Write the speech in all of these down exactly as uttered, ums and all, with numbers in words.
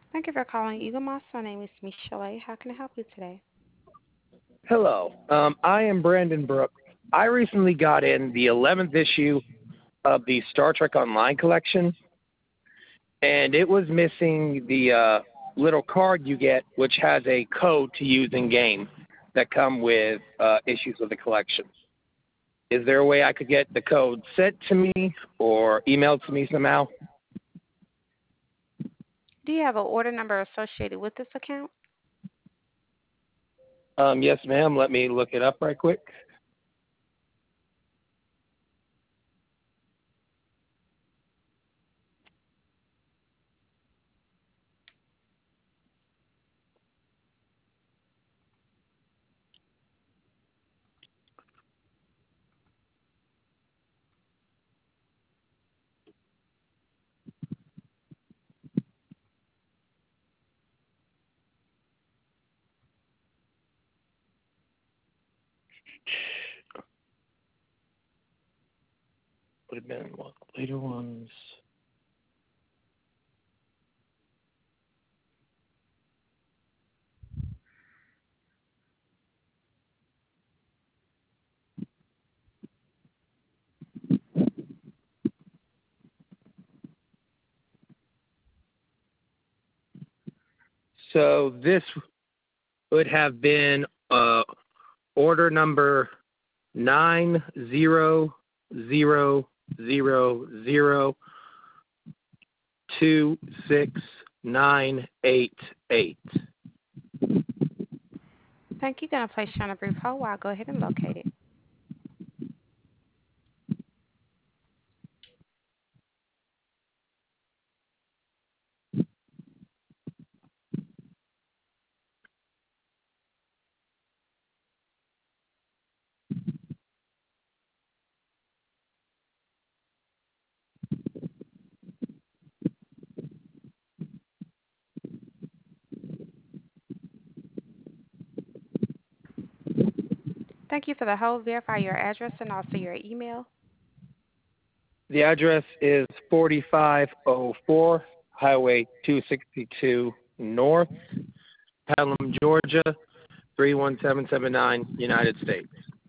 Thank you for calling Eagle Moss. My name is Michelle. How can I help you today? Hello, um, I am Brandon Brooks. I recently got in the eleventh issue of the Star Trek Online collection, and it was missing the uh, little card you get, which has a code to use in game that come with uh, issues of the collection. Is there a way I could get the code sent to me or emailed to me somehow? Do you have an order number associated with this account? Um, yes, ma'am. Let me look it up right quick. Would have been one of the later ones. So this would have been uh, order number nine zero zero zero zero two six nine eight eight. Thank you. Going to place you on a brief hold while I go ahead and locate it. Thank you for the hold. Verify your address and also your email. The address is forty-five oh four Highway two sixty-two North, Pelham, Georgia three one seven seven nine, United States.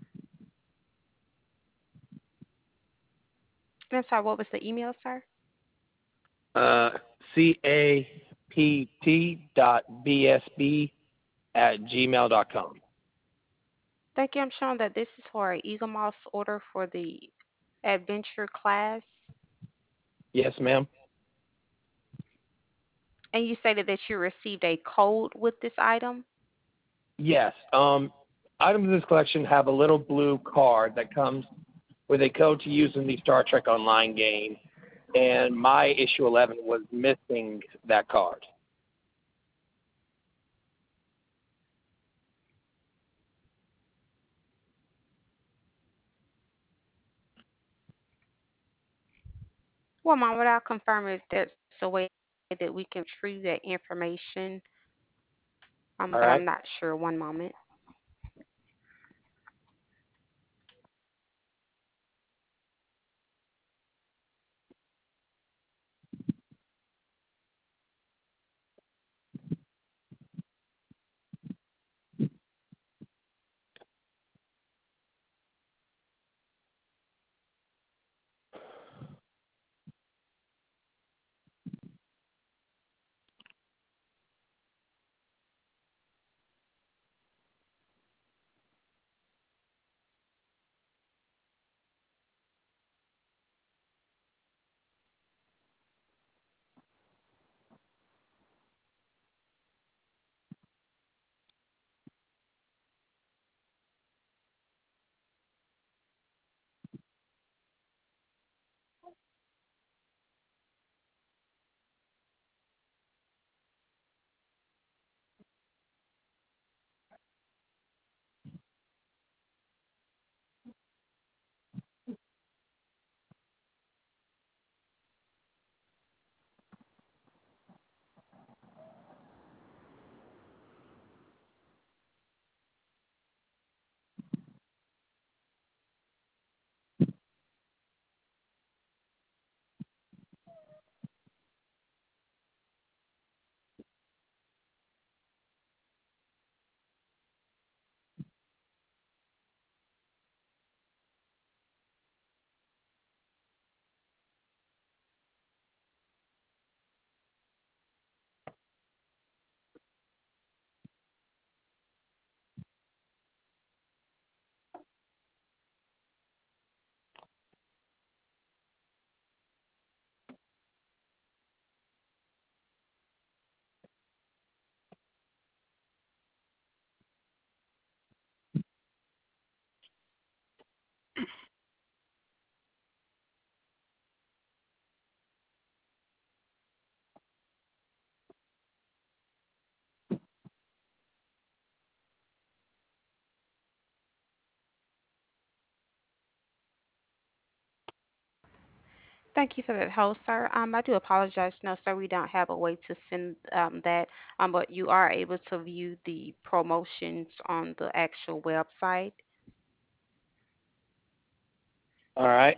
I'm sorry, what was the email, sir? Uh, C A P T dot B S B at gmail dot com. Thank you. I'm showing that this is for an Eagle Moss order for the adventure class. Yes, ma'am. And you stated that you received a code with this item. Yes. Um, items in this collection have a little blue card that comes with a code to use in the Star Trek Online game, and my issue eleven was missing that card. One moment, I'll confirm if there's a way that we can retrieve that information, um, All but I'm right. not sure. One moment. Thank you for that hold, sir. Um, I do apologize. No, sir, we don't have a way to send um, that, um, but you are able to view the promotions on the actual website. All right.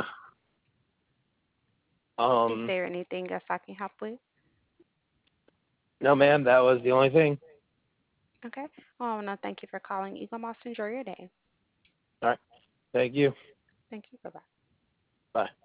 Is Um, there anything else I can help with? no, ma'am, that was the only thing. Okay. Oh, no, thank you for calling Eagle Moss. Enjoy your day. All right. Thank you. Thank you. Bye-bye. Bye.